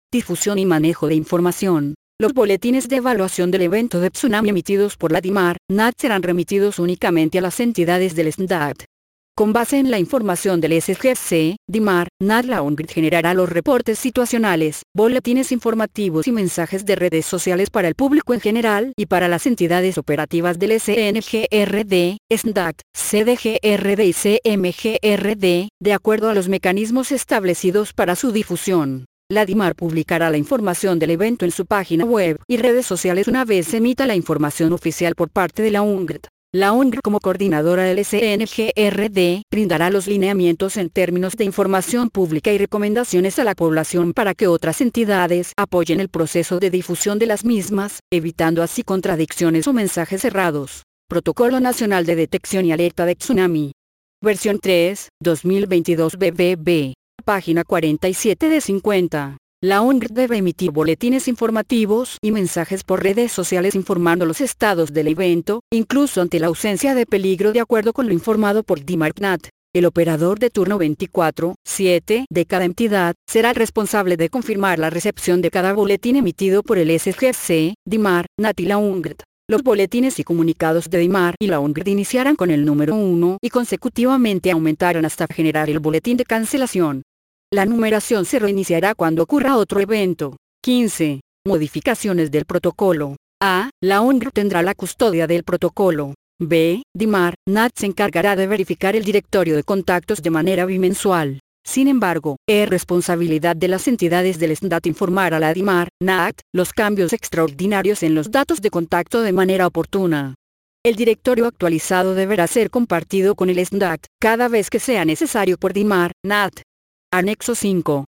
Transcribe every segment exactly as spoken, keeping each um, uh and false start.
Difusión y manejo de información. Los boletines de evaluación del evento de tsunami emitidos por la DIMAR, N A T serán remitidos únicamente a las entidades del S N D A T. Con base en la información del S G C, DIMAR, N A T la UNGRID generará los reportes situacionales, boletines informativos y mensajes de redes sociales para el público en general y para las entidades operativas del S N G R D, S N D A T, C D G R D y C M G R D, de acuerdo a los mecanismos establecidos para su difusión. La DIMAR publicará la información del evento en su página web y redes sociales una vez se emita la información oficial por parte de la UNGRID. La UNGRID como coordinadora del S N G R D, brindará los lineamientos en términos de información pública y recomendaciones a la población para que otras entidades apoyen el proceso de difusión de las mismas, evitando así contradicciones o mensajes errados. Protocolo Nacional de Detección y Alerta de Tsunami. Versión tres, dos mil veintidós B B B. Página cuarenta y siete de cincuenta. La UNGRID debe emitir boletines informativos y mensajes por redes sociales informando los estados del evento, incluso ante la ausencia de peligro de acuerdo con lo informado por DIMAR N A T. El operador de turno veinticuatro siete de cada entidad será el responsable de confirmar la recepción de cada boletín emitido por el S G C, DIMAR, N A T y la UNGRID. Los boletines y comunicados de DIMAR y la UNGRID iniciarán con el número uno y consecutivamente aumentarán hasta generar el boletín de cancelación. La numeración se reiniciará cuando ocurra otro evento. quince. Modificaciones del protocolo. A. La UNGRID tendrá la custodia del protocolo. B. DIMAR, N A T se encargará de verificar el directorio de contactos de manera bimensual. Sin embargo, es responsabilidad de las entidades del S N D A T informar a la DIMAR, N A T, los cambios extraordinarios en los datos de contacto de manera oportuna. El directorio actualizado deberá ser compartido con el S N D A T, cada vez que sea necesario por DIMAR, N A T. Anexo cinco.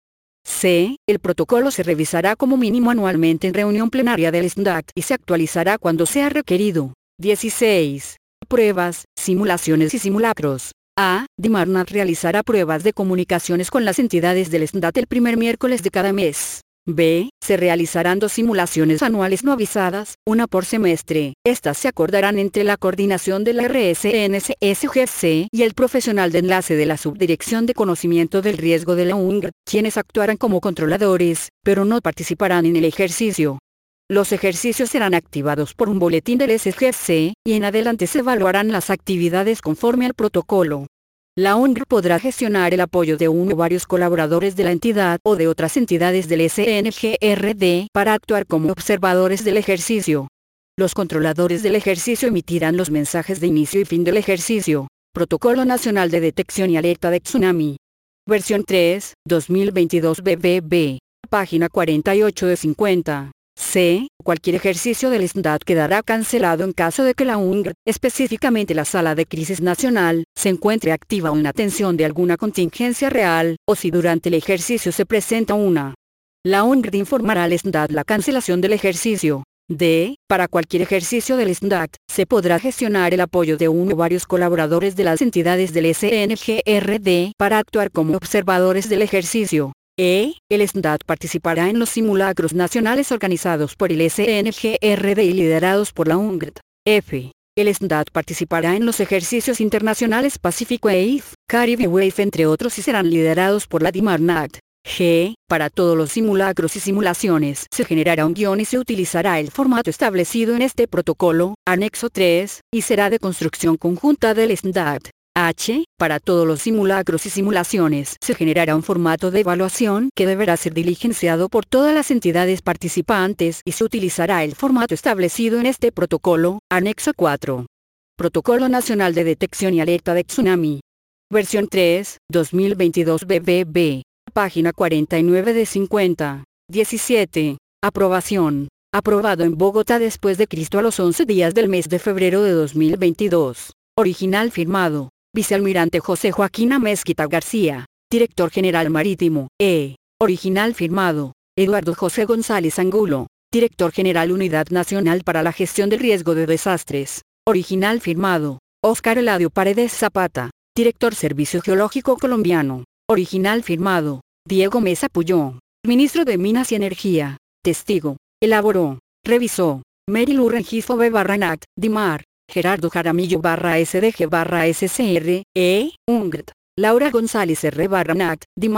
C. El protocolo se revisará como mínimo anualmente en reunión plenaria del S N D A T y se actualizará cuando sea requerido. dieciséis. Pruebas, simulaciones y simulacros. A. DIMAR N A T realizará pruebas de comunicaciones con las entidades del S N D A T el primer miércoles de cada mes. B. Se realizarán dos simulaciones anuales no avisadas, una por semestre. Estas se acordarán entre la coordinación de la R S N S S G C y el profesional de enlace de la Subdirección de Conocimiento del Riesgo de la UNGRID, quienes actuarán como controladores, pero no participarán en el ejercicio. Los ejercicios serán activados por un boletín del S G C, y en adelante se evaluarán las actividades conforme al protocolo. La UNGRID podrá gestionar el apoyo de uno o varios colaboradores de la entidad o de otras entidades del S N G R D para actuar como observadores del ejercicio. Los controladores del ejercicio emitirán los mensajes de inicio y fin del ejercicio. Protocolo Nacional de Detección y Alerta de Tsunami. Versión tres, dos mil veintidós B B B. Página cuarenta y ocho de cincuenta. C. Cualquier ejercicio del S N D A T quedará cancelado en caso de que la UNGRID, específicamente la Sala de Crisis Nacional, se encuentre activa o en atención de alguna contingencia real, o si durante el ejercicio se presenta una. La UNGRID informará al S N D A T la cancelación del ejercicio. D. Para cualquier ejercicio del S N D A T, se podrá gestionar el apoyo de uno o varios colaboradores de las entidades del S N G R D para actuar como observadores del ejercicio. E. El S N D A T participará en los simulacros nacionales organizados por el S N G R D y liderados por la UNGRID. F. El S N D A T participará en los ejercicios internacionales Pacífico e I F, Caribe Wave entre otros y serán liderados por la DIMAR N A T. G. Para todos los simulacros y simulaciones se generará un guión y se utilizará el formato establecido en este protocolo, anexo tres, y será de construcción conjunta del S N D A T. H. Para todos los simulacros y simulaciones se generará un formato de evaluación que deberá ser diligenciado por todas las entidades participantes y se utilizará el formato establecido en este protocolo, anexo cuatro. Protocolo Nacional de Detección y Alerta de Tsunami. Versión tres, dos mil veintidós B B B. Página cuarenta y nueve de cincuenta. diecisiete. Aprobación. Aprobado en Bogotá después de Cristo a los once días del mes de febrero de dos mil veintidós. Original firmado. Vicealmirante José Joaquín Amezquita García, Director General Marítimo, E. Original firmado. Eduardo José González Angulo, Director General Unidad Nacional para la Gestión del Riesgo de Desastres. Original firmado. Óscar Eladio Paredes Zapata, Director Servicio Geológico Colombiano. Original firmado. Diego Mesa Puyó, Ministro de Minas y Energía. Testigo. Elaboró. Revisó. Mary Lou Rengifo B. barra N A T, DIMAR. Gerardo Jaramillo barra S D G barra S C R, E, UNGRID. Laura González R barra N A T, DIMAR.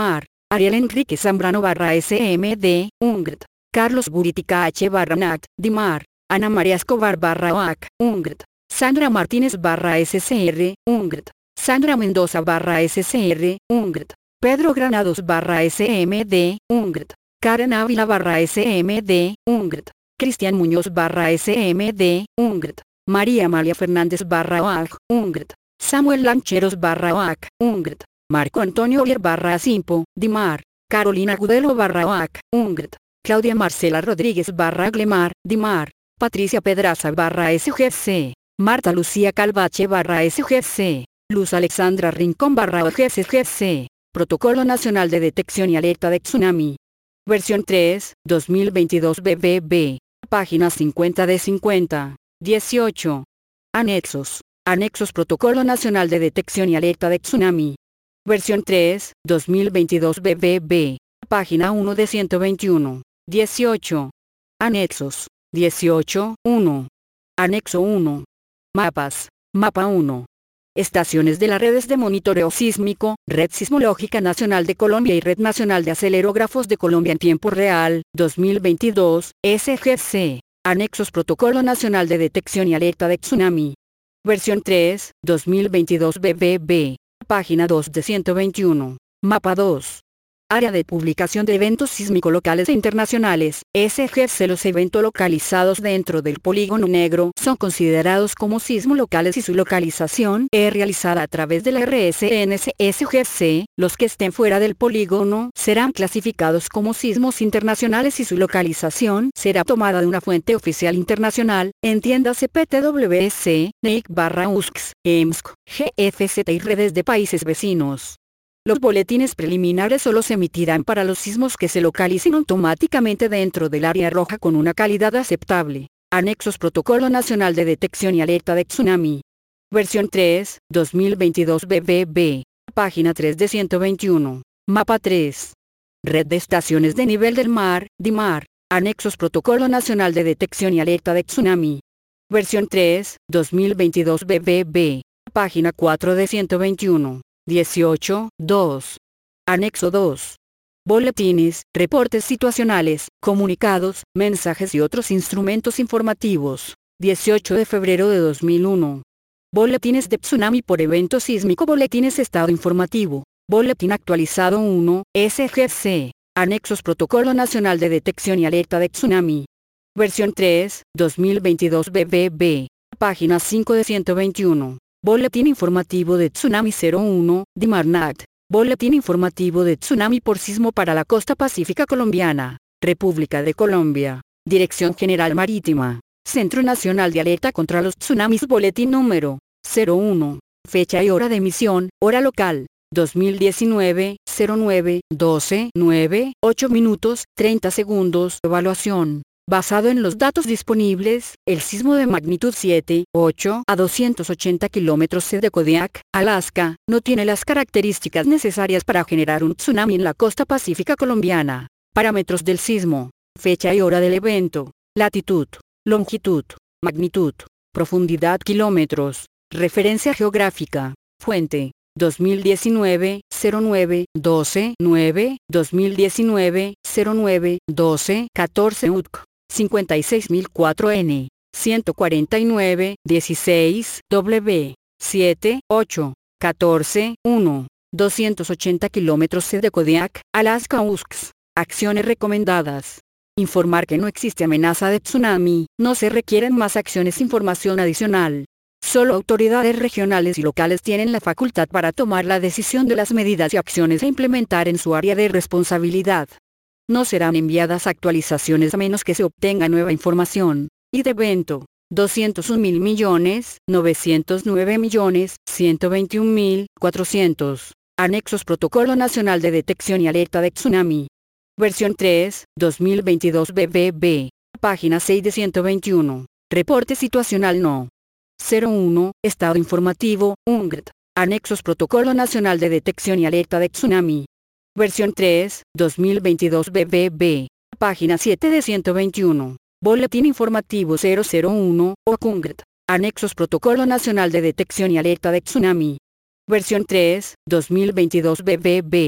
Ariel Enrique Zambrano barra S M D, Ungrt. Carlos Buritica H barra Nat, Dimar. Ana María Escobar barra O A C, Ungrt. Sandra Martínez barra S C R, Ungrt. Sandra Mendoza barra S C R, Ungrt. Pedro Granados barra S M D, Ungrt. Karen Ávila barra S M D, Ungrt. Cristian Muñoz barra S M D, Ungrt. María Amalia Fernández barra O A C, Ungrt. Samuel Lancheros barra O A C, Ungrt. Marco Antonio Olier barra Simpo, Dimar. Carolina Gudelo barra O A C, Ungrt. Claudia Marcela Rodríguez barra Glemar, Dimar. Patricia Pedraza barra S G C. Marta Lucía Calvache barra S G C. Luz Alexandra Rincón barra O G C. Protocolo Nacional de Detección y Alerta de Tsunami. Versión tres, dos mil veintidós B B B. Página cincuenta de cincuenta. dieciocho. Anexos. Anexos Protocolo Nacional de Detección y Alerta de Tsunami. Versión tres, dos mil veintidós B B B. Página uno de ciento veintiuno. dieciocho. Anexos. dieciocho, uno. Anexo uno. Mapas. Mapa uno. Estaciones de las redes de monitoreo sísmico, Red Sismológica Nacional de Colombia y Red Nacional de Acelerógrafos de Colombia en tiempo real, dos mil veintidós, S G C. Anexos Protocolo Nacional de Detección y Alerta de Tsunami. Versión tres, dos mil veintidós B B B. Página dos de ciento veintiuno. Mapa dos. Área de publicación de eventos sísmicos locales e internacionales, S G C. Los eventos localizados dentro del polígono negro son considerados como sismos locales y su localización es realizada a través de la R S N S S G C. Los que estén fuera del polígono serán clasificados como sismos internacionales y su localización será tomada de una fuente oficial internacional, entiéndase P T W C, N I C barra U S C S, E M S C, G F Z y redes de países vecinos. Los boletines preliminares solo se emitirán para los sismos que se localicen automáticamente dentro del área roja con una calidad aceptable. Anexos Protocolo Nacional de Detección y Alerta de Tsunami. Versión tres, dos mil veintidós B B B. Página tres de ciento veintiuno. Mapa tres. Red de Estaciones de Nivel del Mar, DIMAR. Anexos Protocolo Nacional de Detección y Alerta de Tsunami. Versión tres, dos mil veintidós B B B. Página cuatro de ciento veintiuno. dieciocho, dos. Anexo dos. Boletines, reportes situacionales, comunicados, mensajes y otros instrumentos informativos. dieciocho de febrero de dos mil uno. Boletines de tsunami por evento sísmico. Boletines estado informativo. Boletín actualizado uno, S G C. Anexos Protocolo Nacional de Detección y Alerta de Tsunami. Versión tres, dos mil veintidós B B B. Página cinco de ciento veintiuno. Boletín informativo de Tsunami cero uno, DIMARNAT. Boletín informativo de tsunami por sismo para la costa pacífica colombiana, República de Colombia. Dirección General Marítima. Centro Nacional de Alerta contra los Tsunamis. Boletín número cero uno. Fecha y hora de emisión, hora local. dos mil diecinueve, cero nueve, doce, nueve, ocho minutos, treinta segundos. Evaluación. Basado en los datos disponibles, el sismo de magnitud siete punto ocho a doscientos ochenta kilómetros de Kodiak, Alaska, no tiene las características necesarias para generar un tsunami en la costa pacífica colombiana. Parámetros del sismo. Fecha y hora del evento. Latitud, longitud, magnitud, profundidad kilómetros. Referencia geográfica. Fuente. dos mil diecinueve, cero nueve, doce, nueve, dos mil diecinueve, cero nueve, doce, catorce U T C. cincuenta y seis mil cuatro N, ciento cuarenta y nueve, dieciséis, W, siete, ocho, catorce, uno, doscientos ochenta kilómetros de Kodiak, Alaska U S C S. Acciones recomendadas. Informar que no existe amenaza de tsunami, no se requieren más acciones. Información adicional. Solo autoridades regionales y locales tienen la facultad para tomar la decisión de las medidas y acciones a implementar en su área de responsabilidad. No serán enviadas actualizaciones a menos que se obtenga nueva información. I D evento. doscientos un mil millones, novecientos nueve millones, ciento veintiún mil, cuatrocientos. Anexos Protocolo Nacional de Detección y Alerta de Tsunami. Versión tres, dos mil veintidós B B B. Página seis de ciento veintiuno. Reporte situacional no. cero uno, Estado informativo, U N G R T. Anexos Protocolo Nacional de Detección y Alerta de Tsunami. Versión tres, dos mil veintidós B B B. Página siete de ciento veintiuno. Boletín informativo cero cero uno, O C U N G R T. Anexos Protocolo Nacional de Detección y Alerta de Tsunami. Versión tres, dos mil veintidós B B B.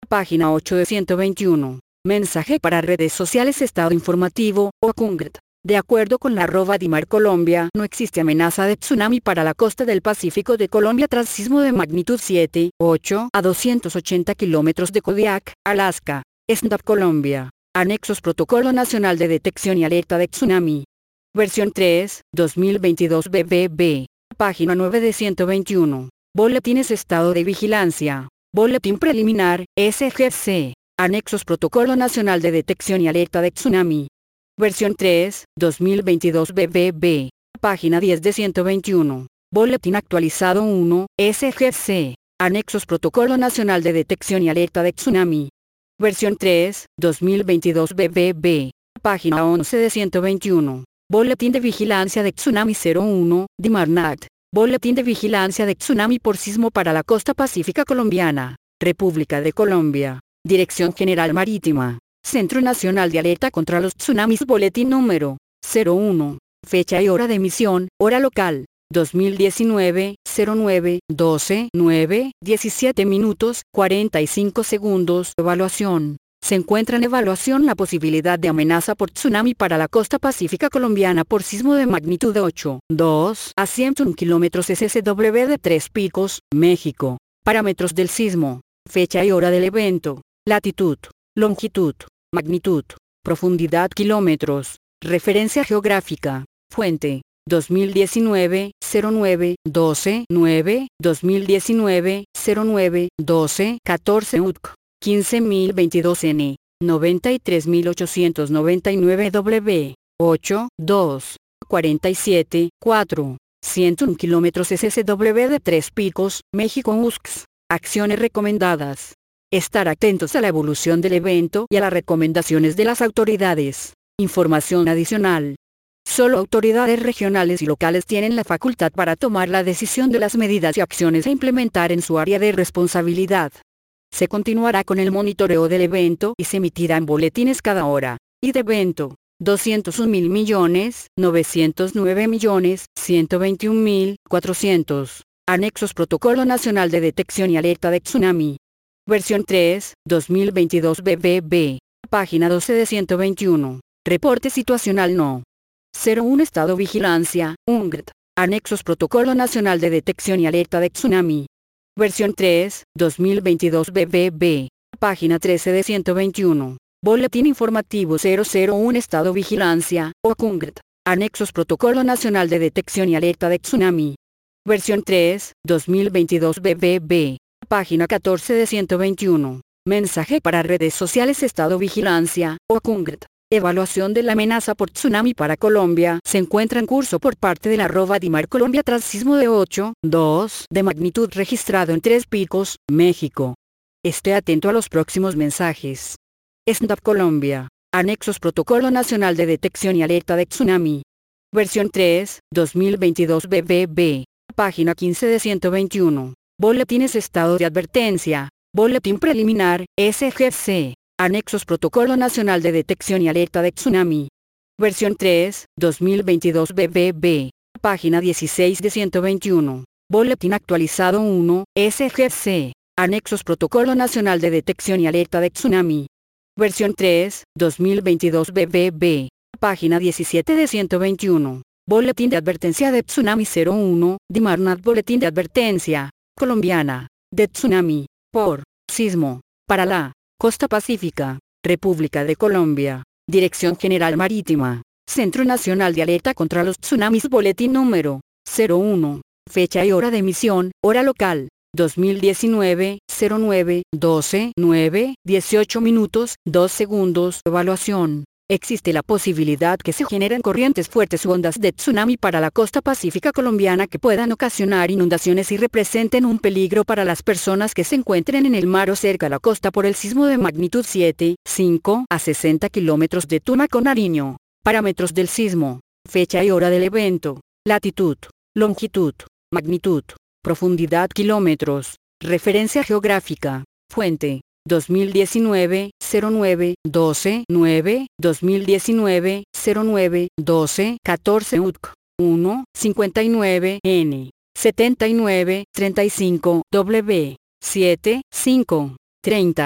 Página ocho de ciento veintiuno. Mensaje para redes sociales. Estado informativo, Ocungrt. De acuerdo con la arroba Dimar Colombia, no existe amenaza de tsunami para la costa del Pacífico de Colombia tras sismo de magnitud siete punto ocho a doscientos ochenta kilómetros de Kodiak, Alaska. S N D A P Colombia. Anexos Protocolo Nacional de Detección y Alerta de Tsunami. Versión tres, dos mil veintidós B B B. Página nueve de ciento veintiuno. Boletines Estado de Vigilancia. Boletín Preliminar, S G C. Anexos Protocolo Nacional de Detección y Alerta de Tsunami. Versión tres, dos mil veintidós B B B. Página diez de ciento veintiuno. Boletín Actualizado uno, S G C. Anexos Protocolo Nacional de Detección y Alerta de Tsunami. Versión tres, dos mil veintidós B B B. Página once de ciento veintiuno. Boletín de Vigilancia de Tsunami cero uno, Dimarnat. Boletín de Vigilancia de Tsunami por Sismo para la Costa Pacífica Colombiana. República de Colombia. Dirección General Marítima. Centro Nacional de Alerta contra los Tsunamis. Boletín número cero uno. Fecha y hora de emisión, hora local. dos mil diecinueve, cero nueve, doce, nueve, diecisiete minutos, cuarenta y cinco segundos. Evaluación. Se encuentra en evaluación la posibilidad de amenaza por tsunami para la costa pacífica colombiana por sismo de magnitud de ocho punto dos a ciento uno kilómetros S S W de Tres Picos, México. Parámetros del sismo. Fecha y hora del evento. Latitud. Longitud. Magnitud. Profundidad kilómetros. Referencia geográfica. Fuente. dos mil diecinueve, cero nueve, doce, nueve, dos mil diecinueve, cero nueve, doce, catorce U T C, quince mil veintidós N, noventa y tres mil ochocientos noventa y nueve W, ocho, dos, cuarenta y siete, cuatro, ciento uno kilómetros S S W de Tres Picos, México. U S C S. Acciones recomendadas. Estar atentos a la evolución del evento y a las recomendaciones de las autoridades. Información adicional. Solo autoridades regionales y locales tienen la facultad para tomar la decisión de las medidas y acciones a implementar en su área de responsabilidad. Se continuará con el monitoreo del evento y se emitirán boletines cada hora. Y de evento, doscientos un mil millones, novecientos nueve millones, ciento veintiún mil, cuatrocientos. Anexos Protocolo Nacional de Detección y Alerta de Tsunami. Versión tres, dos mil veintidós B B B. Página doce de ciento veintiuno. Reporte situacional no. cero uno Estado Vigilancia, U N G R T. Anexos Protocolo Nacional de Detección y Alerta de Tsunami. Versión tres, dos mil veintidós B B B. Página trece de ciento veintiuno. Boletín Informativo cero cero uno Estado Vigilancia, O C U N G R T. Anexos Protocolo Nacional de Detección y Alerta de Tsunami. Versión tres, dos mil veintidós B B B. Página catorce de ciento veintiuno. Mensaje para redes sociales. Estado Vigilancia, O C U N G R T. Evaluación de la amenaza por tsunami para Colombia se encuentra en curso por parte de la arroba Dimar Colombia tras sismo de ocho punto dos de magnitud registrado en Tres Picos, México. Esté atento a los próximos mensajes. S N D A P Colombia. Anexos Protocolo Nacional de Detección y Alerta de Tsunami. Versión tres, dos mil veintidós B B B. Página quince de ciento veintiuno. Boletines Estado de Advertencia. Boletín Preliminar, S G C. Anexos Protocolo Nacional de Detección y Alerta de Tsunami. Versión tres, dos mil veintidós B B B. Página dieciséis de ciento veintiuno. Boletín Actualizado uno, S G C. Anexos Protocolo Nacional de Detección y Alerta de Tsunami. Versión tres, dos mil veintidós B B B. Página diecisiete de ciento veintiuno. Boletín de Advertencia de Tsunami cero uno, Dimarnat. Boletín de Advertencia colombiana de tsunami por sismo para la Costa Pacífica, República de Colombia. Dirección General Marítima. Centro Nacional de Alerta contra los Tsunamis. Boletín número cero uno. Fecha y hora de emisión, hora local. dos mil diecinueve, cero nueve, doce, nueve, dieciocho minutos, dos segundos. Evaluación. Existe la posibilidad que se generen corrientes fuertes u ondas de tsunami para la costa pacífica colombiana que puedan ocasionar inundaciones y representen un peligro para las personas que se encuentren en el mar o cerca a la costa por el sismo de magnitud siete punto cinco a sesenta kilómetros de Tumaco, Nariño. Parámetros del sismo. Fecha y hora del evento. Latitud. Longitud. Magnitud. Profundidad kilómetros. Referencia geográfica. Fuente. dos mil diecinueve, cero nueve, doce, nueve, dos mil diecinueve, cero nueve, doce, catorce U T C, uno, cincuenta y nueve N, setenta y nueve, treinta y cinco W, siete, cinco, treinta,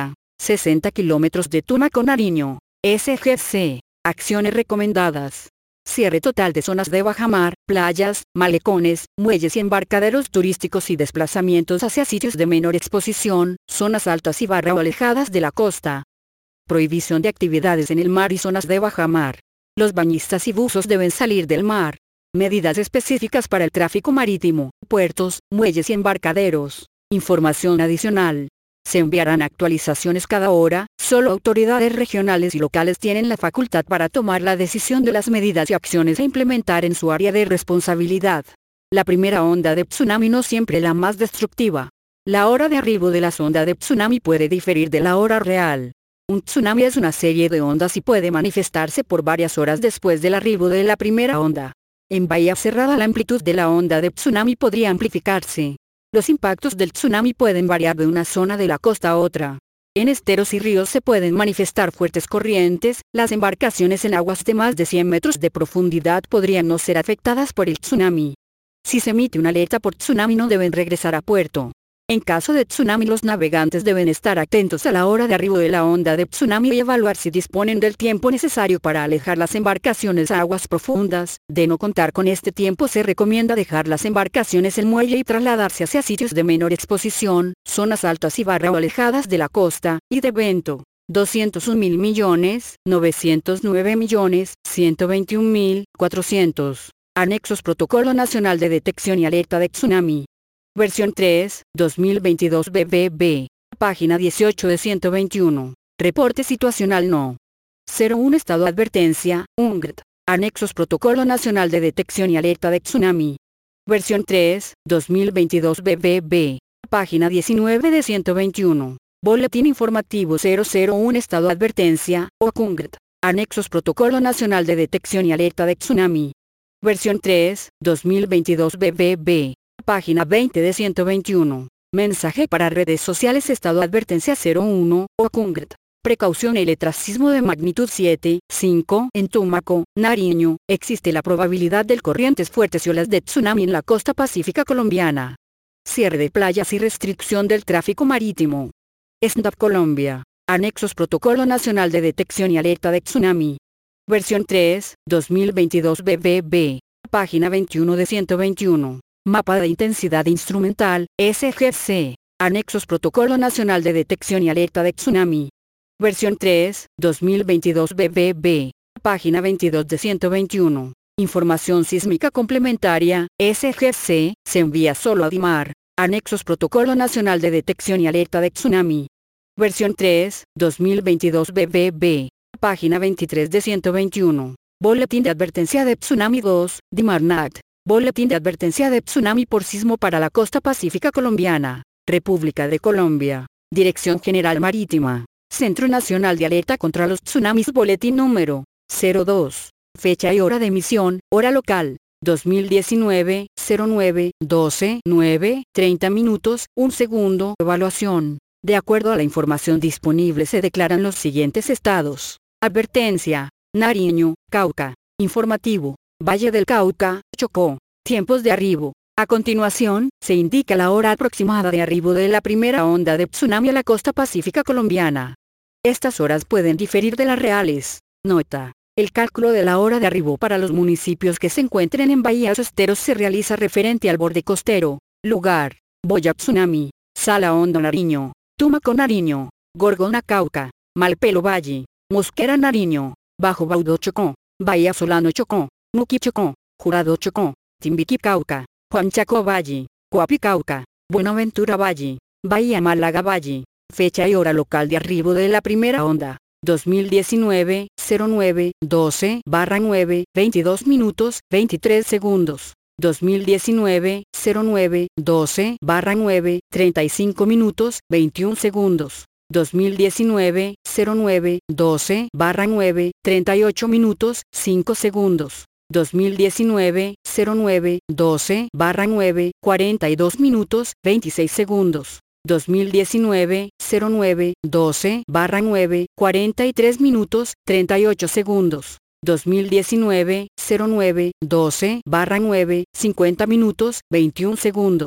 sesenta kilómetros de Tumaco, Nariño. S G C. Acciones recomendadas. Cierre total de zonas de bajamar, playas, malecones, muelles y embarcaderos turísticos y desplazamientos hacia sitios de menor exposición, zonas altas y barra o alejadas de la costa. Prohibición de actividades en el mar y zonas de bajamar. Los bañistas y buzos deben salir del mar. Medidas específicas para el tráfico marítimo, puertos, muelles y embarcaderos. Información adicional. Se enviarán actualizaciones cada hora, solo autoridades regionales y locales tienen la facultad para tomar la decisión de las medidas y acciones a implementar en su área de responsabilidad. La primera onda de tsunami no siempre la más destructiva. La hora de arribo de la onda de tsunami puede diferir de la hora real. Un tsunami es una serie de ondas y puede manifestarse por varias horas después del arribo de la primera onda. En bahía cerrada la amplitud de la onda de tsunami podría amplificarse. Los impactos del tsunami pueden variar de una zona de la costa a otra. En esteros y ríos se pueden manifestar fuertes corrientes, las embarcaciones en aguas de más de cien metros de profundidad podrían no ser afectadas por el tsunami. Si se emite una alerta por tsunami no deben regresar a puerto. En caso de tsunami los navegantes deben estar atentos a la hora de arribo de la onda de tsunami y evaluar si disponen del tiempo necesario para alejar las embarcaciones a aguas profundas. De no contar con este tiempo se recomienda dejar las embarcaciones en muelle y trasladarse hacia sitios de menor exposición, zonas altas y barra o alejadas de la costa, y de evento. doscientos un mil millones, novecientos nueve millones, ciento veintiún mil, cuatrocientos. Anexos Protocolo Nacional de Detección y Alerta de Tsunami. Versión tres, dos mil veintidós B B B. Página dieciocho de ciento veintiuno. Reporte situacional no. cero uno Estado Advertencia, U N G T. Anexos Protocolo Nacional de Detección y Alerta de Tsunami. Versión tres, dos mil veintidós B B B. Página diecinueve de ciento veintiuno. Boletín Informativo cero cero uno Estado Advertencia, O C U N G T. Anexos Protocolo Nacional de Detección y Alerta de Tsunami. Versión tres, dos mil veintidós B B B. Página veinte de ciento veintiuno. Mensaje para redes sociales Estado Advertencia cero uno, O C U N G T. Precaución el sismo de magnitud siete, cinco en Tumaco, Nariño. Existe la probabilidad de corrientes fuertes y olas de tsunami en la costa pacífica colombiana. Cierre de playas y restricción del tráfico marítimo. S N D A P Colombia. Anexos Protocolo Nacional de Detección y Alerta de Tsunami. Versión tres, dos mil veintidós B B B. Página veintiuno de ciento veintiuno. Mapa de intensidad instrumental, S G C. Anexos Protocolo Nacional de Detección y Alerta de Tsunami. Versión tres, dos mil veintidós B B B. Página veintidós de ciento veintiuno. Información sísmica complementaria, S G C, se envía solo a DIMAR. Anexos Protocolo Nacional de Detección y Alerta de Tsunami. Versión tres, dos mil veintidós B B B. Página veintitrés de ciento veintiuno. Boletín de Advertencia de Tsunami dos, DIMARNAT. Boletín de Advertencia de Tsunami por Sismo para la Costa Pacífica Colombiana. República de Colombia. Dirección General Marítima. Centro Nacional de Alerta contra los Tsunamis. Boletín número cero dos. Fecha y hora de emisión, hora local. dos mil diecinueve, cero nueve, doce, nueve, treinta minutos, un segundo. Evaluación. De acuerdo a la información disponible se declaran los siguientes estados. Advertencia. Nariño, Cauca. Informativo. Valle del Cauca, Chocó. Tiempos de arribo. A continuación, se indica la hora aproximada de arribo de la primera onda de tsunami a la costa pacífica colombiana. Estas horas pueden diferir de las reales. Nota. El cálculo de la hora de arribo para los municipios que se encuentren en bahías o esteros se realiza referente al borde costero. Lugar. Boya Tsunami. Sala Hondo Nariño. Tumaco Nariño. Gorgona Cauca. Malpelo Valle. Mosquera Nariño. Bajo Baudó Chocó. Bahía Solano Chocó. Nuqui Chocó. Jurado Chocó. Timbiquí Cauca. Juanchaco Valle. Coapi Cauca. Buenaventura Valle. Bahía Málaga Valle. Fecha y hora local de arribo de la primera onda. dos mil diecinueve, cero nueve, doce, barra nueve, veintidós minutos, veintitrés segundos. dos mil diecinueve, cero nueve, doce, barra nueve, treinta y cinco minutos, veintiún segundos. dos mil diecinueve, cero nueve, doce, barra nueve, treinta y ocho minutos, cinco segundos. dos mil diecinueve, cero nueve, doce, barra nueve, cuarenta y dos minutos, veintiséis segundos. dos mil diecinueve, cero nueve, doce, barra nueve, cuarenta y tres minutos, treinta y ocho segundos. dos mil diecinueve, cero nueve, doce, barra nueve, cincuenta minutos, veintiún segundos.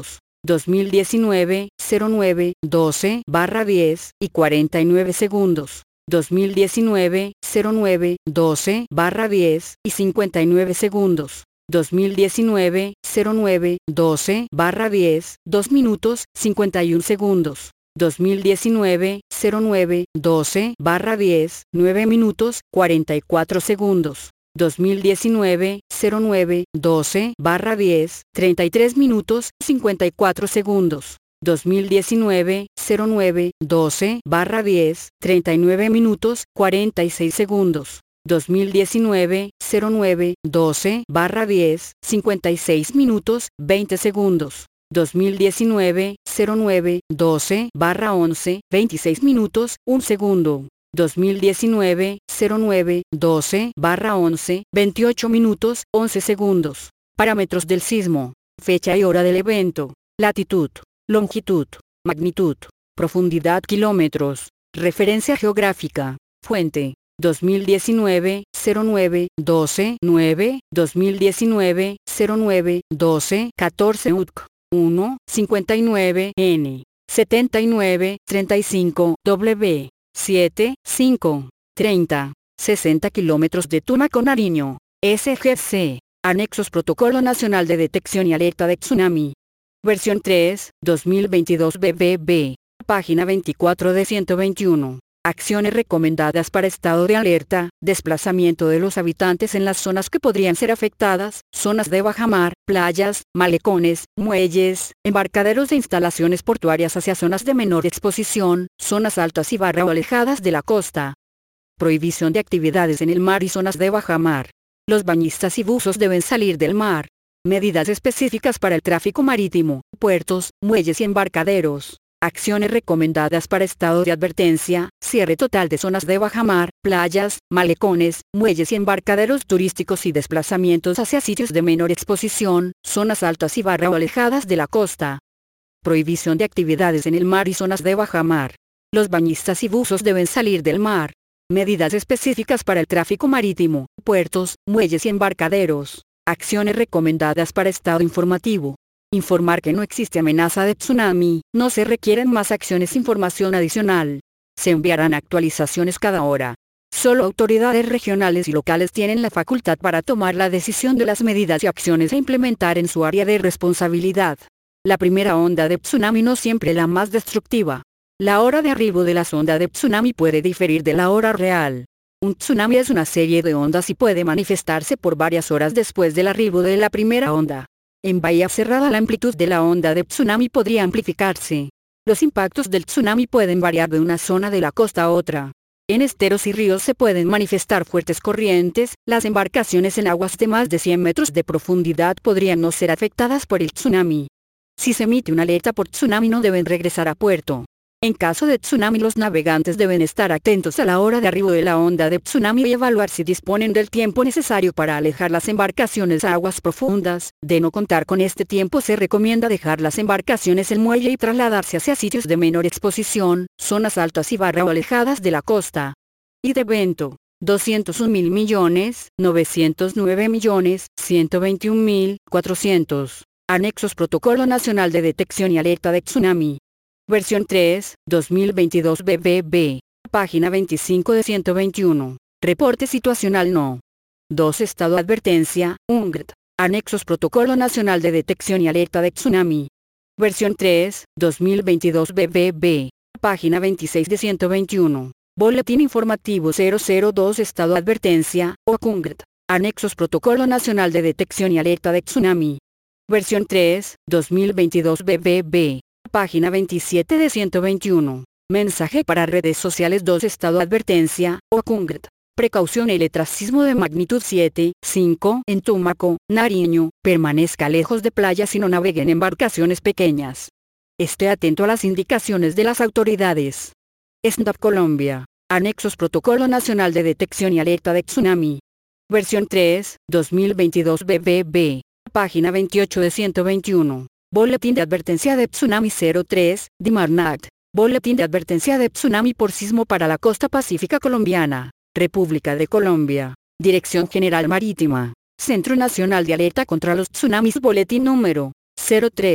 dos mil diecinueve, cero nueve, doce barra diez y cuarenta y nueve segundos. dos mil diecinueve, cero nueve, doce barra diez y cincuenta y nueve segundos. dos mil diecinueve, cero nueve, doce barra diez, dos minutos, cincuenta y un segundos. dos mil diecinueve, cero nueve, doce barra diez, nueve minutos, cuarenta y cuatro segundos. dos mil diecinueve, cero nueve, doce barra diez, treinta y tres minutos, cincuenta y cuatro segundos. dos mil diecinueve, cero nueve, doce barra diez, treinta y nueve minutos, cuarenta y seis segundos. dos mil diecinueve, cero nueve, doce barra diez, cincuenta y seis minutos, veinte segundos. dos mil diecinueve, cero nueve, doce barra once, veintiséis minutos, un segundo. dos mil diecinueve, cero nueve, doce barra once, veintiocho minutos, once segundos. Parámetros del sismo. Fecha y hora del evento. Latitud, longitud, magnitud, profundidad kilómetros. Referencia geográfica. Fuente. dos mil diecinueve, cero nueve, doce, nueve, dos mil diecinueve, cero nueve, doce, catorce U T C, uno, cincuenta y nueve N, setenta y nueve, treinta y cinco W, siete, cinco, treinta, sesenta kilómetros de Tumaco, Nariño, S G C, Anexos Protocolo Nacional de Detección y Alerta de Tsunami. Versión tres, dos mil veintidós B B B, página veinticuatro de ciento veintiuno. Acciones recomendadas para estado de alerta, desplazamiento de los habitantes en las zonas que podrían ser afectadas, zonas de bajamar, playas, malecones, muelles, embarcaderos de instalaciones portuarias hacia zonas de menor exposición, zonas altas y barra o alejadas de la costa. Prohibición de actividades en el mar y zonas de bajamar. Los bañistas y buzos deben salir del mar. Medidas específicas para el tráfico marítimo, puertos, muelles y embarcaderos. Acciones recomendadas para estado de advertencia, cierre total de zonas de bajamar, playas, malecones, muelles y embarcaderos turísticos y desplazamientos hacia sitios de menor exposición, zonas altas y barra o alejadas de la costa. Prohibición de actividades en el mar y zonas de bajamar. Los bañistas y buzos deben salir del mar. Medidas específicas para el tráfico marítimo, puertos, muelles y embarcaderos. Acciones recomendadas para estado informativo. Informar que no existe amenaza de tsunami, no se requieren más acciones. Información adicional. Se enviarán actualizaciones cada hora. Solo autoridades regionales y locales tienen la facultad para tomar la decisión de las medidas y acciones a implementar en su área de responsabilidad. La primera onda de tsunami no siempre la más destructiva. La hora de arribo de la onda de tsunami puede diferir de la hora real. Un tsunami es una serie de ondas y puede manifestarse por varias horas después del arribo de la primera onda. En bahía cerrada la amplitud de la onda de tsunami podría amplificarse. Los impactos del tsunami pueden variar de una zona de la costa a otra. En esteros y ríos se pueden manifestar fuertes corrientes. Las embarcaciones en aguas de más de cien metros de profundidad podrían no ser afectadas por el tsunami. Si se emite una alerta por tsunami no deben regresar a puerto. En caso de tsunami los navegantes deben estar atentos a la hora de arribo de la onda de tsunami y evaluar si disponen del tiempo necesario para alejar las embarcaciones a aguas profundas. De no contar con este tiempo se recomienda dejar las embarcaciones en muelle y trasladarse hacia sitios de menor exposición, zonas altas y barra o alejadas de la costa. Y de evento. doscientos un mil millones, novecientos nueve millones, ciento veintiún mil, cuatrocientos. Anexos Protocolo Nacional de Detección y Alerta de Tsunami. Versión tres, dos mil veintidós B B B. Página veinticinco de ciento veintiuno. Reporte situacional no. dos Estado Advertencia, U N G T. Anexos Protocolo Nacional de Detección y Alerta de Tsunami. Versión tres, dos mil veintidós B B B. Página veintiséis de ciento veintiuno. Boletín Informativo cero cero dos Estado Advertencia, O C U N G T. Anexos Protocolo Nacional de Detección y Alerta de Tsunami. Versión tres, dos mil veintidós B B B. Página veintisiete de ciento veintiuno. Mensaje para redes sociales dos Estado Advertencia, O C U N G T. Precaución electrasismo de magnitud siete, cinco en Tumaco, Nariño, permanezca lejos de playas y no navegue en embarcaciones pequeñas. Esté atento a las indicaciones de las autoridades. S N D A P Colombia. Anexos Protocolo Nacional de Detección y Alerta de Tsunami. Versión tres, dos mil veintidós B B B. Página veintiocho de ciento veintiuno. Boletín de Advertencia de Tsunami cero tres, DIMARNAT. Boletín de Advertencia de Tsunami por sismo para la costa pacífica colombiana. República de Colombia. Dirección General Marítima. Centro Nacional de Alerta contra los Tsunamis. Boletín número cero tres.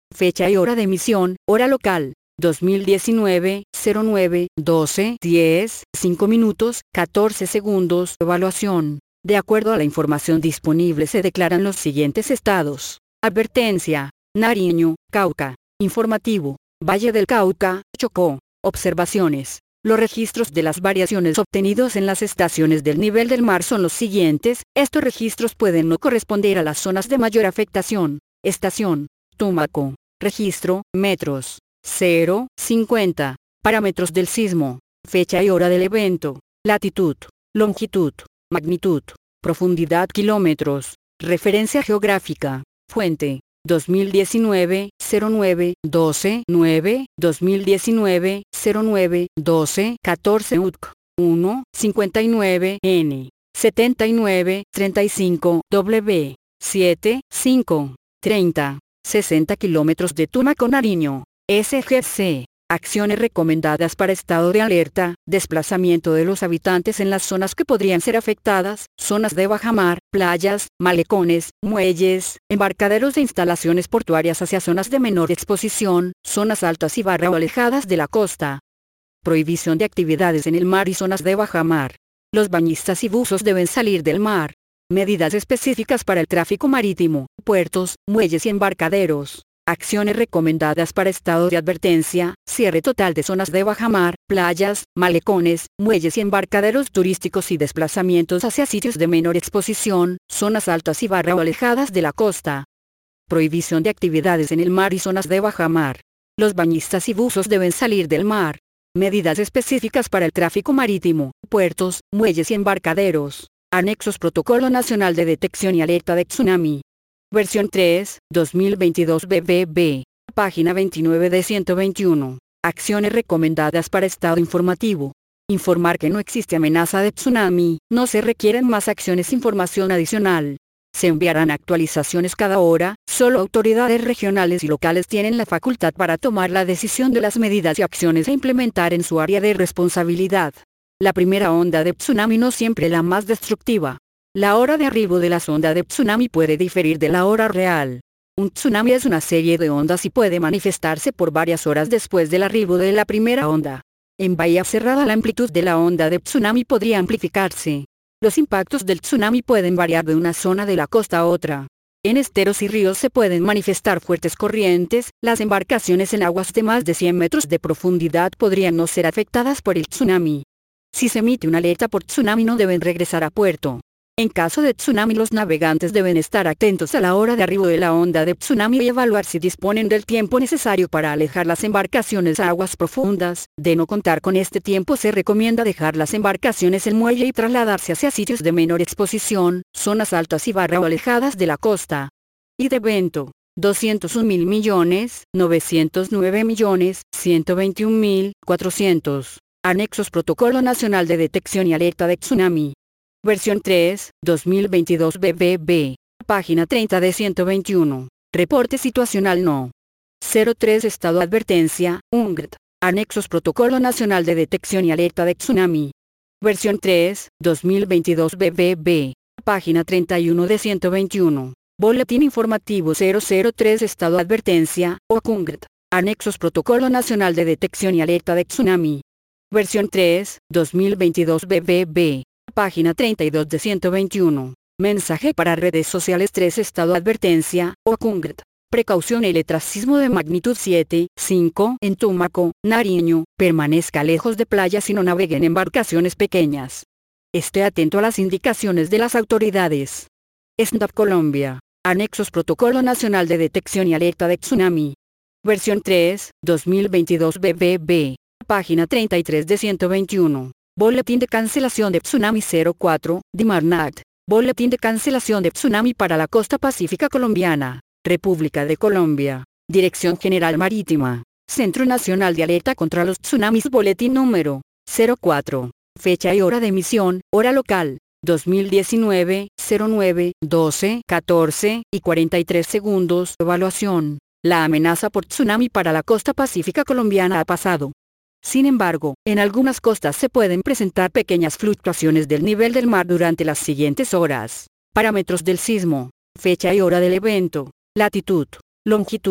Fecha y hora de emisión, hora local, dos mil diecinueve, cero nueve, doce, diez, cinco minutos, catorce segundos. Evaluación. De acuerdo a la información disponible se declaran los siguientes estados. Advertencia. Nariño, Cauca. Informativo. Valle del Cauca, Chocó. Observaciones. Los registros de las variaciones obtenidos en las estaciones del nivel del mar son los siguientes. Estos registros pueden no corresponder a las zonas de mayor afectación. Estación. Tumaco. Registro, metros. cero, cincuenta. Parámetros del sismo. Fecha y hora del evento. Latitud. Longitud. Magnitud. Profundidad kilómetros. Referencia geográfica. Fuente. dos mil diecinueve, cero nueve, doce, nueve, dos mil diecinueve, cero nueve, doce, catorce U T C, uno, cincuenta y nueve N, setenta y nueve, treinta y cinco W, siete, cinco, treinta, sesenta kilómetros de Tumaco, Nariño, S G C. Acciones recomendadas para estado de alerta, desplazamiento de los habitantes en las zonas que podrían ser afectadas, zonas de bajamar, playas, malecones, muelles, embarcaderos de instalaciones portuarias hacia zonas de menor exposición, zonas altas y barra o alejadas de la costa. Prohibición de actividades en el mar y zonas de bajamar. Los bañistas y buzos deben salir del mar. Medidas específicas para el tráfico marítimo, puertos, muelles y embarcaderos. Acciones recomendadas para estado de advertencia, cierre total de zonas de bajamar, playas, malecones, muelles y embarcaderos turísticos y desplazamientos hacia sitios de menor exposición, zonas altas y barra o alejadas de la costa. Prohibición de actividades en el mar y zonas de bajamar. Los bañistas y buzos deben salir del mar. Medidas específicas para el tráfico marítimo, puertos, muelles y embarcaderos. Anexos Protocolo Nacional de Detección y Alerta de Tsunami. Versión tres, dos mil veintidós B B B. Página veintinueve de ciento veintiuno. Acciones recomendadas para estado informativo. Informar que no existe amenaza de tsunami, no se requieren más acciones. Información adicional. Se enviarán actualizaciones cada hora, solo autoridades regionales y locales tienen la facultad para tomar la decisión de las medidas y acciones a implementar en su área de responsabilidad. La primera onda de tsunami no siempre la más destructiva. La hora de arribo de la onda de tsunami puede diferir de la hora real. Un tsunami es una serie de ondas y puede manifestarse por varias horas después del arribo de la primera onda. En bahía cerrada la amplitud de la onda de tsunami podría amplificarse. Los impactos del tsunami pueden variar de una zona de la costa a otra. En esteros y ríos se pueden manifestar fuertes corrientes. Las embarcaciones en aguas de más de cien metros de profundidad podrían no ser afectadas por el tsunami. Si se emite una alerta por tsunami no deben regresar a puerto. En caso de tsunami los navegantes deben estar atentos a la hora de arribo de la onda de tsunami y evaluar si disponen del tiempo necesario para alejar las embarcaciones a aguas profundas. De no contar con este tiempo se recomienda dejar las embarcaciones en muelle y trasladarse hacia sitios de menor exposición, zonas altas y barra o alejadas de la costa. Y de evento. doscientos un mil millones, novecientos nueve millones, ciento veintiún mil, cuatrocientos. Anexos Protocolo Nacional de Detección y Alerta de Tsunami. Versión tres, dos mil veintidós B B B. Página treinta de ciento veintiuno. Reporte situacional no. cero tres Estado Advertencia, U N G T. Anexos Protocolo Nacional de Detección y Alerta de Tsunami. Versión tres, dos mil veintidós B B B. Página treinta y uno de ciento veintiuno. Boletín Informativo cero cero tres Estado Advertencia, O C U N G T. Anexos Protocolo Nacional de Detección y Alerta de Tsunami. Versión tres, dos mil veintidós B B B. Página treinta y dos de ciento veintiuno. Mensaje para redes sociales tres Estado Advertencia, O C U N G T. Precaución electracismo de magnitud siete, cinco en Tumaco, Nariño, permanezca lejos de playas y no navegue en embarcaciones pequeñas. Esté atento a las indicaciones de las autoridades. S N D A P Colombia. Anexos Protocolo Nacional de Detección y Alerta de Tsunami. Versión tres, dos mil veintidós B B B. Página treinta y tres de ciento veintiuno. Boletín de cancelación de tsunami cero cuatro, DIMARNAT. Boletín de cancelación de tsunami para la costa pacífica colombiana, República de Colombia. Dirección General Marítima. Centro Nacional de Alerta contra los Tsunamis. Boletín número cero cuatro. Fecha y hora de emisión, hora local, dos mil diecinueve, cero nueve, doce, catorce y cuarenta y tres segundos. Evaluación. La amenaza por tsunami para la costa pacífica colombiana ha pasado. Sin embargo, en algunas costas se pueden presentar pequeñas fluctuaciones del nivel del mar durante las siguientes horas. Parámetros del sismo. Fecha y hora del evento. Latitud. Longitud.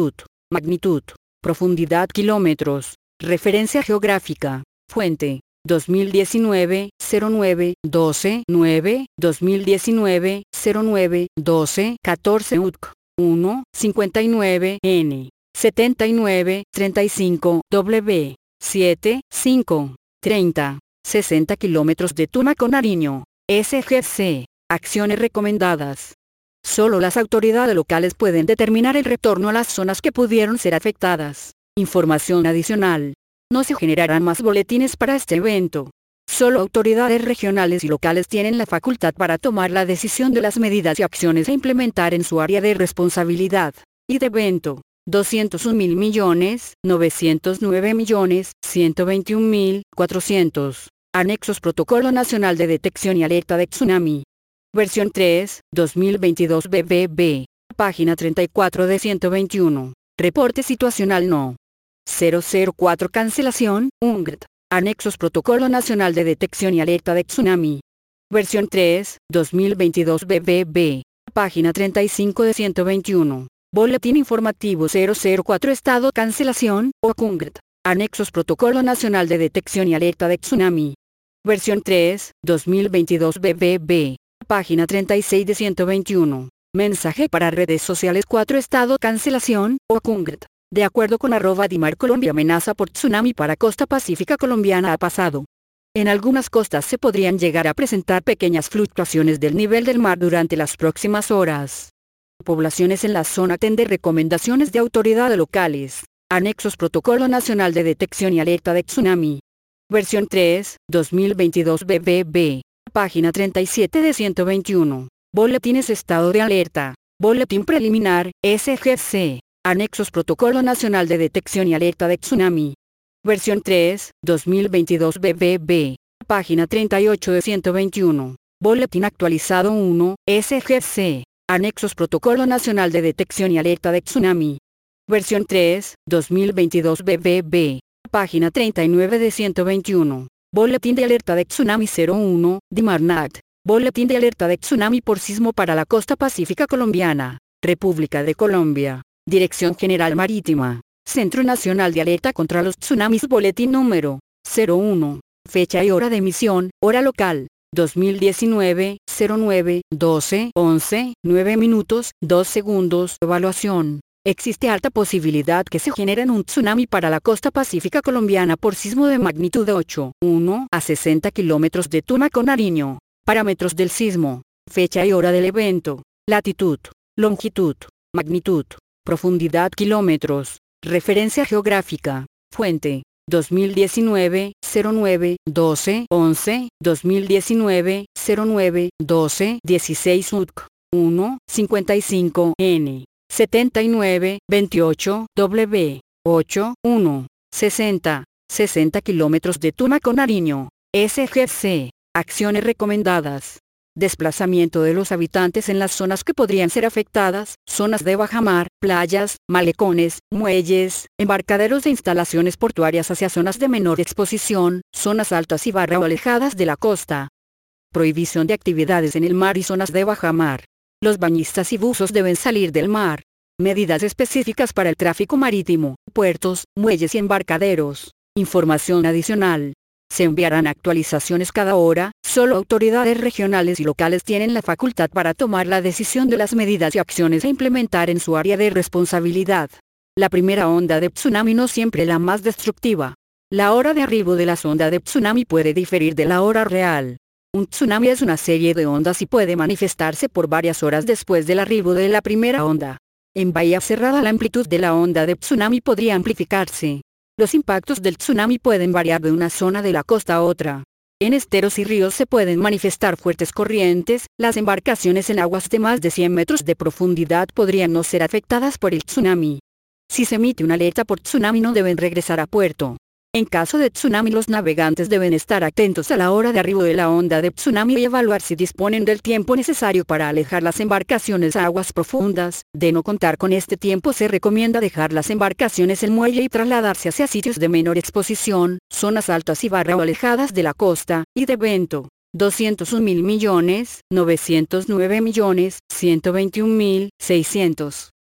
magnitud, profundidad kilómetros, referencia geográfica, fuente, dos mil diecinueve, cero nueve, doce, nueve, dos mil diecinueve, cero nueve, doce, catorce U T C, uno, cincuenta y nueve N, setenta y nueve, treinta y cinco W, siete, cinco, treinta, sesenta kilómetros de Tumaco, Nariño, S G C, acciones recomendadas. Solo las autoridades locales pueden determinar el retorno a las zonas que pudieron ser afectadas. Información adicional. No se generarán más boletines para este evento. Solo autoridades regionales y locales tienen la facultad para tomar la decisión de las medidas y acciones a implementar en su área de responsabilidad. Y de evento, doscientos un mil millones, novecientos nueve millones, ciento veintiún mil, cuatrocientos. Anexos Protocolo Nacional de Detección y Alerta de Tsunami. Versión tres, dos mil veintidós B B B. Página treinta y cuatro de ciento veintiuno. Reporte situacional no. cero cero cuatro Cancelación, U N G T. Anexos Protocolo Nacional de Detección y Alerta de Tsunami. Versión tres, dos mil veintidós B B B. Página treinta y cinco de ciento veintiuno. Boletín Informativo cero cero cuatro Estado Cancelación, O C U N G T. Anexos Protocolo Nacional de Detección y Alerta de Tsunami. Versión tres, dos mil veintidós B B B. Página treinta y seis de ciento veintiuno. Mensaje para redes sociales cuatro Estado Cancelación, O C U N G T. De acuerdo con arroba Dimar Colombia, amenaza por tsunami para costa pacífica colombiana ha pasado. En algunas costas se podrían llegar a presentar pequeñas fluctuaciones del nivel del mar durante las próximas horas. Poblaciones en la zona atender recomendaciones de autoridades locales. Anexos Protocolo Nacional de Detección y Alerta de Tsunami. Versión tres, dos mil veintidós B B B. Página treinta y siete de ciento veintiuno. Boletines Estado de Alerta. Boletín Preliminar, S G C. Anexos Protocolo Nacional de Detección y Alerta de Tsunami. Versión tres, dos mil veintidós B B B. Página treinta y ocho de ciento veintiuno. Boletín Actualizado uno, S G C. Anexos Protocolo Nacional de Detección y Alerta de Tsunami. Versión tres, dos mil veintidós B B B. Página treinta y nueve de ciento veintiuno. Boletín de Alerta de Tsunami cero uno, Dimarnat. Boletín de Alerta de Tsunami por sismo para la costa pacífica colombiana. República de Colombia. Dirección General Marítima. Centro Nacional de Alerta contra los Tsunamis. Boletín número cero uno. Fecha y hora de emisión, hora local. dos mil diecinueve, cero nueve, doce, once, nueve minutos, dos segundos. Evaluación. Existe alta posibilidad que se genere un tsunami para la costa pacífica colombiana por sismo de magnitud de ocho punto uno a sesenta kilómetros de Tumaco, Nariño. Parámetros del sismo. Fecha y hora del evento. Latitud. Longitud. Magnitud. Profundidad kilómetros. Referencia geográfica. Fuente. dos mil diecinueve, cero nueve, doce, once, dos mil diecinueve, cero nueve, doce, dieciséis U T C, uno, cincuenta y cinco N, setenta y nueve, veintiocho W, ocho, uno, sesenta, sesenta kilómetros de Tumaco, Nariño, S G C. Acciones recomendadas. Desplazamiento de los habitantes en las zonas que podrían ser afectadas, zonas de bajamar, playas, malecones, muelles, embarcaderos de instalaciones portuarias hacia zonas de menor exposición, zonas altas y barra o alejadas de la costa. Prohibición de actividades en el mar y zonas de bajamar. Los bañistas y buzos deben salir del mar. Medidas específicas para el tráfico marítimo, puertos, muelles y embarcaderos. Información adicional. Se enviarán actualizaciones cada hora. Solo autoridades regionales y locales tienen la facultad para tomar la decisión de las medidas y acciones a implementar en su área de responsabilidad. La primera onda de tsunami no siempre la más destructiva. La hora de arribo de la onda de tsunami puede diferir de la hora real. Un tsunami es una serie de ondas y puede manifestarse por varias horas después del arribo de la primera onda. En bahía cerrada la amplitud de la onda de tsunami podría amplificarse. Los impactos del tsunami pueden variar de una zona de la costa a otra. En esteros y ríos se pueden manifestar fuertes corrientes. Las embarcaciones en aguas de más de cien metros de profundidad podrían no ser afectadas por el tsunami. Si se emite una alerta por tsunami no deben regresar a puerto. En caso de tsunami los navegantes deben estar atentos a la hora de arribo de la onda de tsunami y evaluar si disponen del tiempo necesario para alejar las embarcaciones a aguas profundas. De no contar con este tiempo se recomienda dejar las embarcaciones en muelle y trasladarse hacia sitios de menor exposición, zonas altas y barra o alejadas de la costa, y de evento. doscientos un mil millones, novecientos nueve millones, ciento veintiún mil, seiscientos.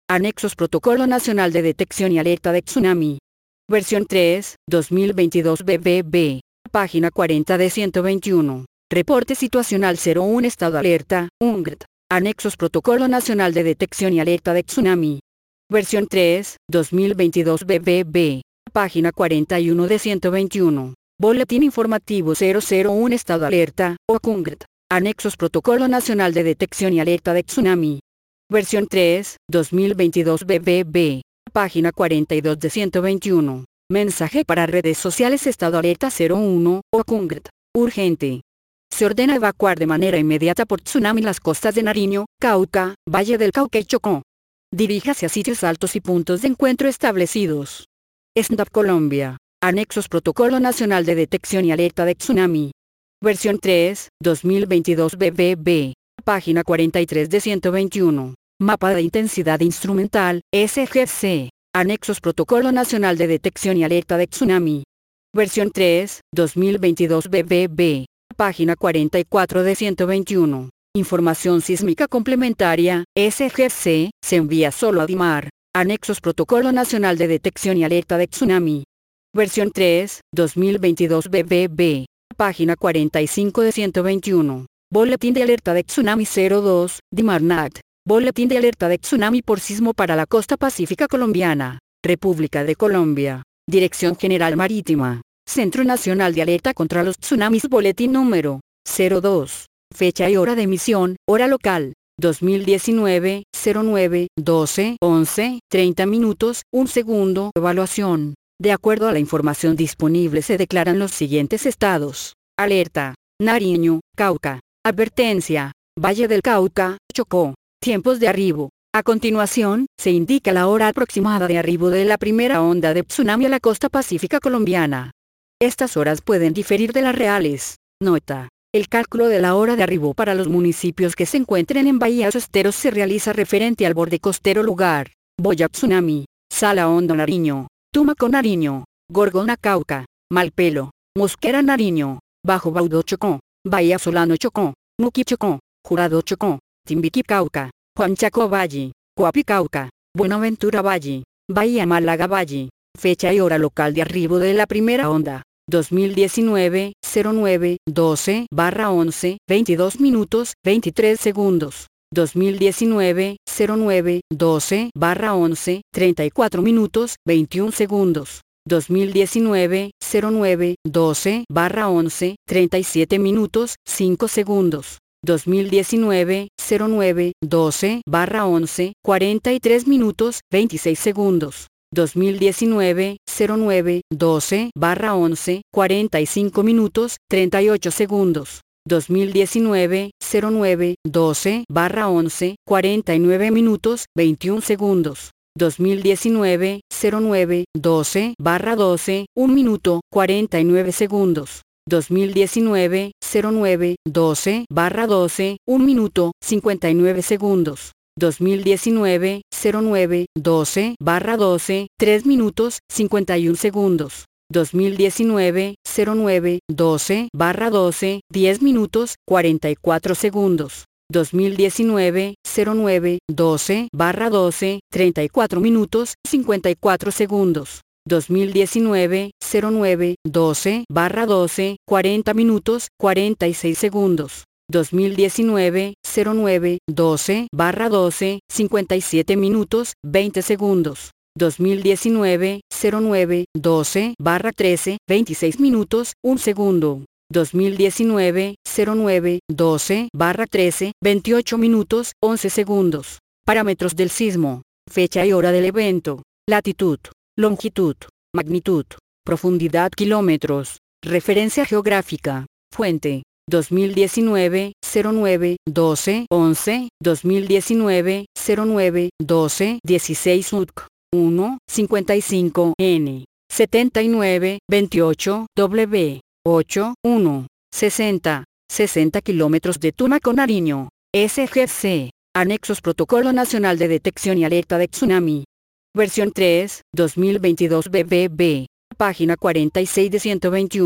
Anexos Protocolo Nacional de Detección y Alerta de Tsunami. Versión tres, dos mil veintidós B B B. Página cuarenta de ciento veintiuno. Reporte situacional cero uno Estado alerta, U N G T. Anexos Protocolo Nacional de Detección y Alerta de Tsunami. Versión tres, dos mil veintidós B B B. Página cuarenta y uno de ciento veintiuno. Boletín Informativo cero cero uno Estado alerta, O C U N G T. Anexos Protocolo Nacional de Detección y Alerta de Tsunami. Versión tres, dos mil veintidós B B B. Página cuarenta y dos de ciento veintiuno. Mensaje para redes sociales Estado alerta cero uno, O C U N G T. Urgente. Se ordena evacuar de manera inmediata por tsunami las costas de Nariño, Cauca, Valle del Cauca y Chocó. Diríjase a sitios altos y puntos de encuentro establecidos. S N D A P Colombia. Anexos Protocolo Nacional de Detección y Alerta de Tsunami. Versión tres, dos mil veintidós B B B. Página cuarenta y tres de ciento veintiuno. Mapa de intensidad instrumental, S G C. Anexos Protocolo Nacional de Detección y Alerta de Tsunami. Versión tres, dos mil veintidós B B B. Página cuarenta y cuatro de ciento veintiuno. Información sísmica complementaria, S G C, se envía solo a DIMAR. Anexos Protocolo Nacional de Detección y Alerta de Tsunami. Versión tres, dos mil veintidós B B B. Página cuarenta y cinco de ciento veintiuno. Boletín de Alerta de Tsunami cero dos, DIMARNAT. Boletín de Alerta de Tsunami por sismo para la costa pacífica colombiana. República de Colombia. Dirección General Marítima. Centro Nacional de Alerta contra los Tsunamis. Boletín número cero dos. Fecha y hora de emisión, hora local. dos mil diecinueve, cero nueve, doce, once, treinta minutos, un segundo. Evaluación. De acuerdo a la información disponible se declaran los siguientes estados. Alerta. Nariño, Cauca. Advertencia. Valle del Cauca, Chocó. Tiempos de arribo. A continuación, se indica la hora aproximada de arribo de la primera onda de tsunami a la costa pacífica colombiana. Estas horas pueden diferir de las reales. Nota. El cálculo de la hora de arribo para los municipios que se encuentren en bahías costeros se realiza referente al borde costero lugar. Boya Tsunami. Sala Hondo Nariño. Tumaco Nariño. Gorgona Cauca. Malpelo. Mosquera Nariño. Bajo Baudó Chocó. Bahía Solano Chocó. Nuqui Chocó. Jurado Chocó. Timbiquí Cauca. Juanchaco Valle. Coapi Cauca. Buenaventura Valle. Bahía Málaga Valle. Fecha y hora local de arribo de la primera onda. dos mil diecinueve, cero nueve, doce, barra once, veintidós minutos, veintitrés segundos. dos mil diecinueve, cero nueve, doce, barra once, treinta y cuatro minutos, veintiún segundos. dos mil diecinueve, cero nueve, doce, barra once, treinta y siete minutos, cinco segundos. dos mil diecinueve, cero nueve, doce, barra once, cuarenta y tres minutos, veintiséis segundos. dos mil diecinueve, cero nueve, doce, barra once, cuarenta y cinco minutos, treinta y ocho segundos. dos mil diecinueve, cero nueve, doce, barra once, cuarenta y nueve minutos, veintiún segundos. dos mil diecinueve, cero nueve, doce, barra doce, un minuto, cuarenta y nueve segundos. dos mil diecinueve, cero nueve, doce, barra doce, un minuto, cincuenta y nueve segundos. dos mil diecinueve, cero nueve, doce, barra doce, tres minutos, cincuenta y un segundos. dos mil diecinueve, cero nueve, doce, barra doce, diez minutos, cuarenta y cuatro segundos. dos mil diecinueve, cero nueve, doce, barra doce, treinta y cuatro minutos, cincuenta y cuatro segundos. dos mil diecinueve, cero nueve, doce, barra doce, cuarenta minutos, cuarenta y seis segundos. dos mil diecinueve, cero nueve, doce, barra doce, cincuenta y siete minutos, veinte segundos. dos mil diecinueve, cero nueve, doce, barra trece, veintiséis minutos, un segundo. dos mil diecinueve, cero nueve, doce, barra trece, veintiocho minutos, once segundos. Parámetros del sismo. Fecha y hora del evento. Latitud. Longitud. Magnitud. Profundidad kilómetros. Referencia geográfica. Fuente. dos mil diecinueve, cero nueve, doce, once, dos mil diecinueve, cero nueve, doce, dieciséis U T C. uno, cincuenta y cinco N. setenta y nueve, veintiocho W. ocho, uno, sesenta, sesenta kilómetros de Tumaco Nariño. S G C. Anexos Protocolo Nacional de Detección y Alerta de Tsunami. Versión tres, dos mil veintidós B B B. Página cuarenta y seis de ciento veintiuno.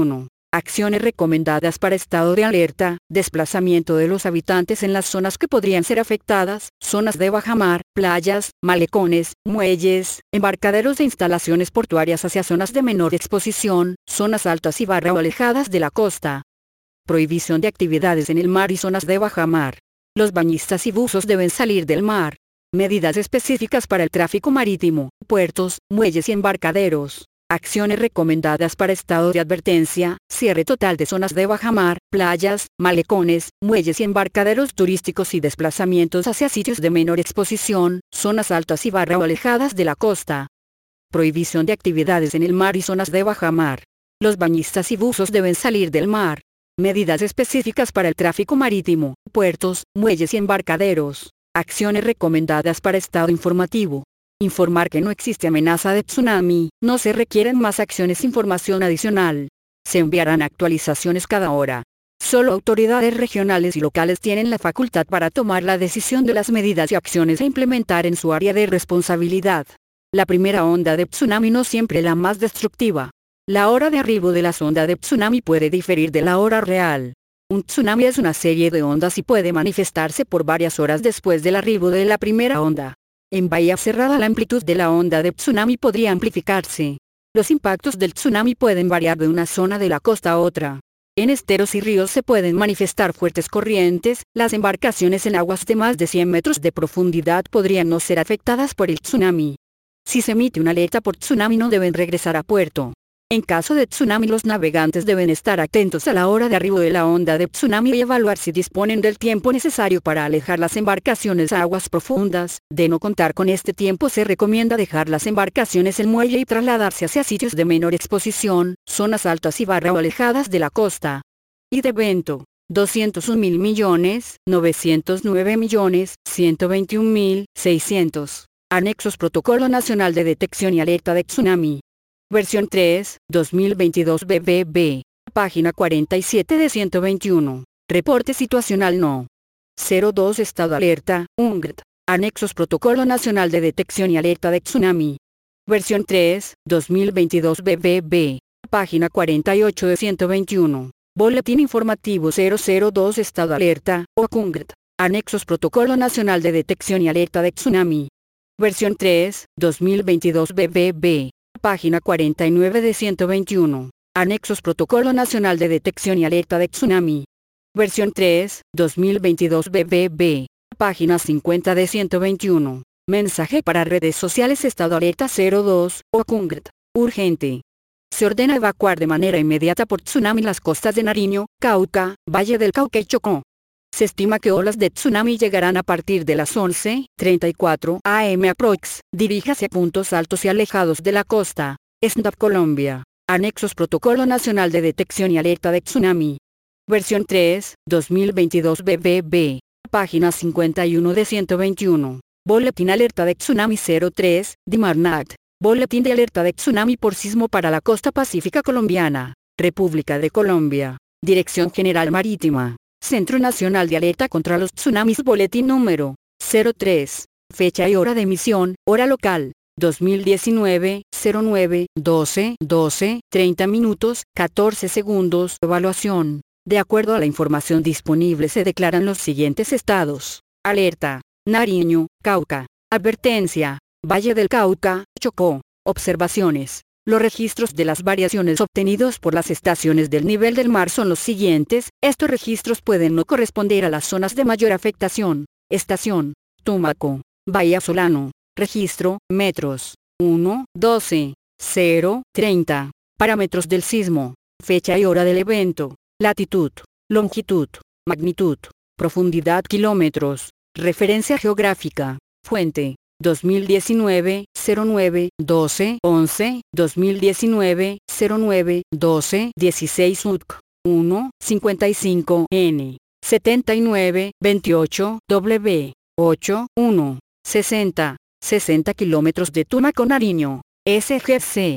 Acciones recomendadas para estado de alerta, desplazamiento de los habitantes en las zonas que podrían ser afectadas, zonas de bajamar, playas, malecones, muelles, embarcaderos de instalaciones portuarias hacia zonas de menor exposición, zonas altas y barra o alejadas de la costa. Prohibición de actividades en el mar y zonas de bajamar. Los bañistas y buzos deben salir del mar. Medidas específicas para el tráfico marítimo, puertos, muelles y embarcaderos. Acciones recomendadas para estado de advertencia, cierre total de zonas de bajamar, playas, malecones, muelles y embarcaderos turísticos y desplazamientos hacia sitios de menor exposición, zonas altas y barra o alejadas de la costa. Prohibición de actividades en el mar y zonas de bajamar. Los bañistas y buzos deben salir del mar. Medidas específicas para el tráfico marítimo, puertos, muelles y embarcaderos. Acciones recomendadas para estado informativo. Informar que no existe amenaza de tsunami, no se requieren más acciones. Información adicional. Se enviarán actualizaciones cada hora. Solo autoridades regionales y locales tienen la facultad para tomar la decisión de las medidas y acciones a implementar en su área de responsabilidad. La primera onda de tsunami no siempre la más destructiva. La hora de arribo de la onda de tsunami puede diferir de la hora real. Un tsunami es una serie de ondas y puede manifestarse por varias horas después del arribo de la primera onda. En bahía cerrada la amplitud de la onda de tsunami podría amplificarse. Los impactos del tsunami pueden variar de una zona de la costa a otra. En esteros y ríos se pueden manifestar fuertes corrientes. Las embarcaciones en aguas de más de cien metros de profundidad podrían no ser afectadas por el tsunami. Si se emite una alerta por tsunami no deben regresar a puerto. En caso de tsunami los navegantes deben estar atentos a la hora de arribo de la onda de tsunami y evaluar si disponen del tiempo necesario para alejar las embarcaciones a aguas profundas. De no contar con este tiempo se recomienda dejar las embarcaciones en muelle y trasladarse hacia sitios de menor exposición, zonas altas y barra o alejadas de la costa. Y de evento. doscientos un mil millones, novecientos nueve millones, ciento veintiún mil, seiscientos. Anexos Protocolo Nacional de Detección y Alerta de Tsunami. Versión tres, dos mil veintidós B B B. Página cuarenta y siete de ciento veintiuno. Reporte situacional no. cero dos Estado alerta, U N G T. Anexos Protocolo Nacional de Detección y Alerta de Tsunami. Versión tres, dos mil veintidós B B B. Página cuarenta y ocho de ciento veintiuno. Boletín Informativo cero cero dos Estado alerta, O C U N G T. Anexos Protocolo Nacional de Detección y Alerta de Tsunami. Versión tres, dos mil veintidós B B B. Página cuarenta y nueve de ciento veintiuno. Anexos Protocolo Nacional de Detección y Alerta de Tsunami. Versión tres, dos mil veintidós B B B. Página cincuenta de ciento veintiuno. Mensaje para redes sociales Estado alerta cero dos, O C U N G T. Urgente. Se ordena evacuar de manera inmediata por tsunami las costas de Nariño, Cauca, Valle del Cauca y Chocó. Se estima que olas de tsunami llegarán a partir de las once treinta y cuatro a m aprox. Diríjase a puntos altos y alejados de la costa. S N D A P Colombia. Anexos Protocolo Nacional de Detección y Alerta de Tsunami. Versión tres, dos mil veintidós B B B. Página cincuenta y uno de ciento veintiuno. Boletín Alerta de Tsunami cero tres, DIMARNAT. Boletín de Alerta de Tsunami por Sismo para la Costa Pacífica Colombiana. República de Colombia. Dirección General Marítima. Centro Nacional de Alerta contra los Tsunamis. Boletín número cero tres. Fecha y hora de emisión, hora local. dos mil diecinueve, cero nueve, doce, doce, treinta minutos, catorce segundos. Evaluación. De acuerdo a la información disponible se declaran los siguientes estados. Alerta. Nariño, Cauca. Advertencia. Valle del Cauca, Chocó. Observaciones. Los registros de las variaciones obtenidos por las estaciones del nivel del mar son los siguientes. Estos registros pueden no corresponder a las zonas de mayor afectación. Estación. Tumaco. Bahía Solano. Registro, metros. uno, doce. cero, treinta. Parámetros del sismo. Fecha y hora del evento. Latitud. Longitud. Magnitud. Profundidad kilómetros. Referencia geográfica. Fuente. dos mil diecinueve, cero nueve, doce, once, dos mil diecinueve, cero nueve, doce, dieciséis U T C. uno, cincuenta y cinco N. setenta y nueve, veintiocho W. ocho, uno. sesenta. sesenta kilómetros de Tumaco Nariño. S G C.